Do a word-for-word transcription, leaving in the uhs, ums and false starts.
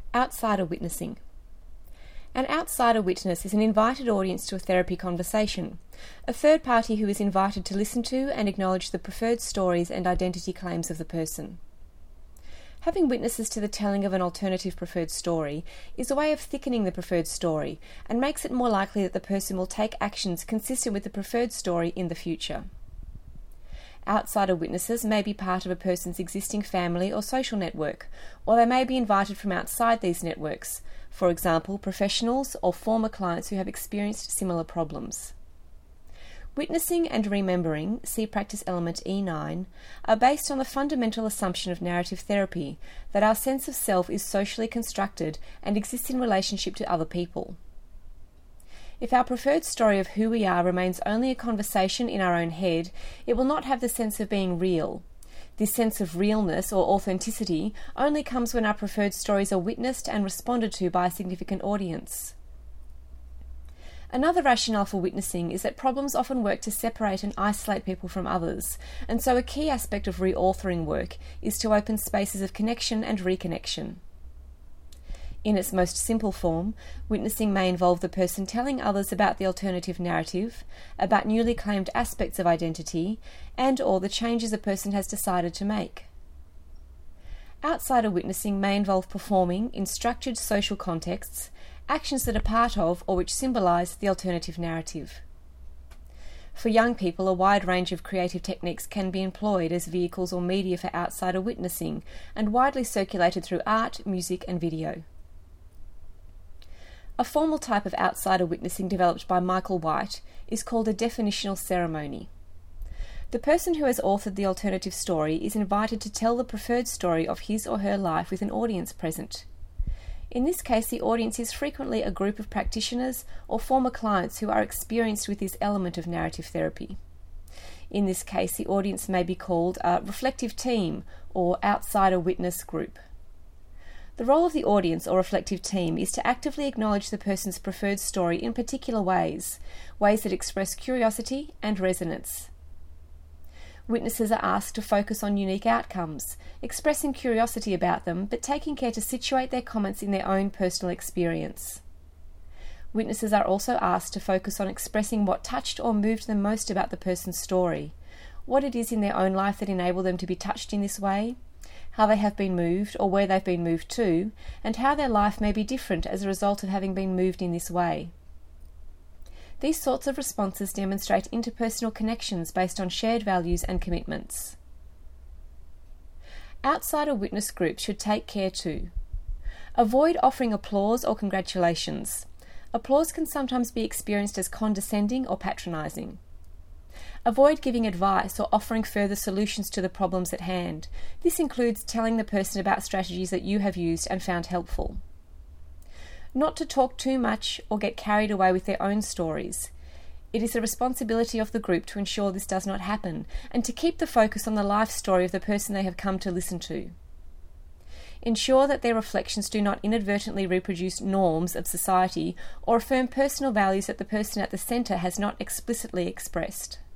Outsider witnessing. An outsider witness is an invited audience to a therapy conversation, a third party who is invited to listen to and acknowledge the preferred stories and identity claims of the person. Having witnesses to the telling of an alternative preferred story is a way of thickening the preferred story and makes it more likely that the person will take actions consistent with the preferred story in the future. Outsider witnesses may be part of a person's existing family or social network, or they may be invited from outside these networks, for example, professionals or former clients who have experienced similar problems. Witnessing and remembering, see practice element E nine, are based on the fundamental assumption of narrative therapy that our sense of self is socially constructed and exists in relationship to other people. If our preferred story of who we are remains only a conversation in our own head, it will not have the sense of being real. This sense of realness or authenticity only comes when our preferred stories are witnessed and responded to by a significant audience. Another rationale for witnessing is that problems often work to separate and isolate people from others, and so a key aspect of reauthoring work is to open spaces of connection and reconnection. In its most simple form, witnessing may involve the person telling others about the alternative narrative, about newly claimed aspects of identity, and or the changes a person has decided to make. Outsider witnessing may involve performing, in structured social contexts, actions that are part of or which symbolise the alternative narrative. For young people, a wide range of creative techniques can be employed as vehicles or media for outsider witnessing, and widely circulated through art, music and video. A formal type of outsider witnessing developed by Michael White is called a definitional ceremony. The person who has authored the alternative story is invited to tell the preferred story of his or her life with an audience present. In this case, the audience is frequently a group of practitioners or former clients who are experienced with this element of narrative therapy. In this case, the audience may be called a reflective team or outsider witness group. The role of the audience or reflective team is to actively acknowledge the person's preferred story in particular ways, ways that express curiosity and resonance. Witnesses are asked to focus on unique outcomes, expressing curiosity about them, but taking care to situate their comments in their own personal experience. Witnesses are also asked to focus on expressing what touched or moved them most about the person's story, what it is in their own life that enabled them to be touched in this way, how they have been moved or where they've been moved to, and how their life may be different as a result of having been moved in this way. These sorts of responses demonstrate interpersonal connections based on shared values and commitments. Outsider witness groups should take care to avoid offering applause or congratulations. Applause can sometimes be experienced as condescending or patronising. Avoid giving advice or offering further solutions to the problems at hand. This includes telling the person about strategies that you have used and found helpful. Not to talk too much or get carried away with their own stories. It is the responsibility of the group to ensure this does not happen and to keep the focus on the life story of the person they have come to listen to. Ensure that their reflections do not inadvertently reproduce norms of society or affirm personal values that the person at the centre has not explicitly expressed.